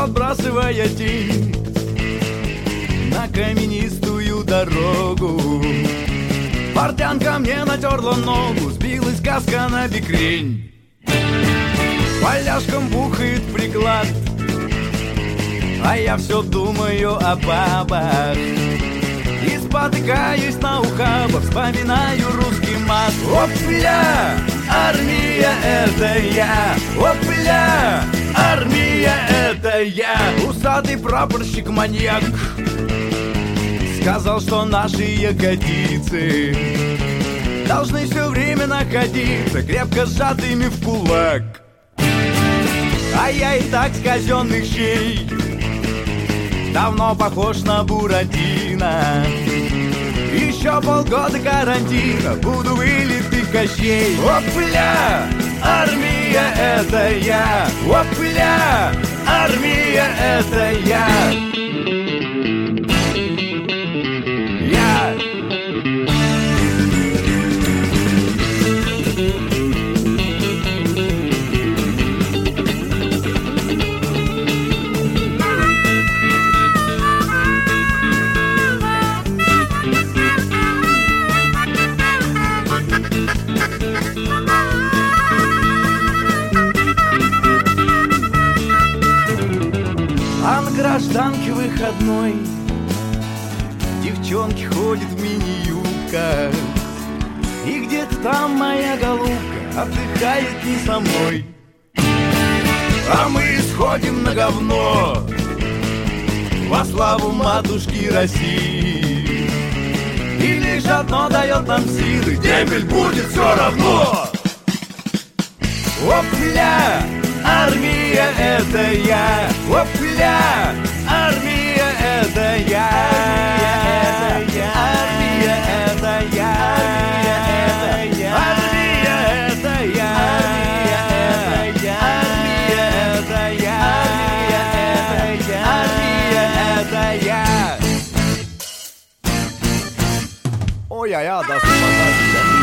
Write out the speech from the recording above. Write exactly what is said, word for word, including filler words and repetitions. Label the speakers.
Speaker 1: отбрасывая тень на каменистую дорогу. Портянка мне натерла ногу, сбилась каска на бекрень. Поляшком бухает приклад, а я все думаю о бабах. И спотыкаюсь на ухабах, вспоминаю русский мат. Опля, армия это я, опля, армия это я. Усатый прапорщик-маньяк сказал, что наши ягодицы должны все время находиться крепко сжатыми в кулак. А я и так с казенных щей давно похож на Буратино. Еще полгода карантина, буду вылитый Кощей. Опля, армия это я, опля, армия это я. Я. А на гражданке выходной девчонки ходят в мини-юбках, и где-то там моя голубка отдыхает не со мной. А мы исходим на говно во славу матушки России, и лишь одно дает нам силы: дембель будет все равно. Опля, армия это я, опля, армия это я, армия это я, армия это я, армия это я, армия это я. Ой, я, я, да, спасибо.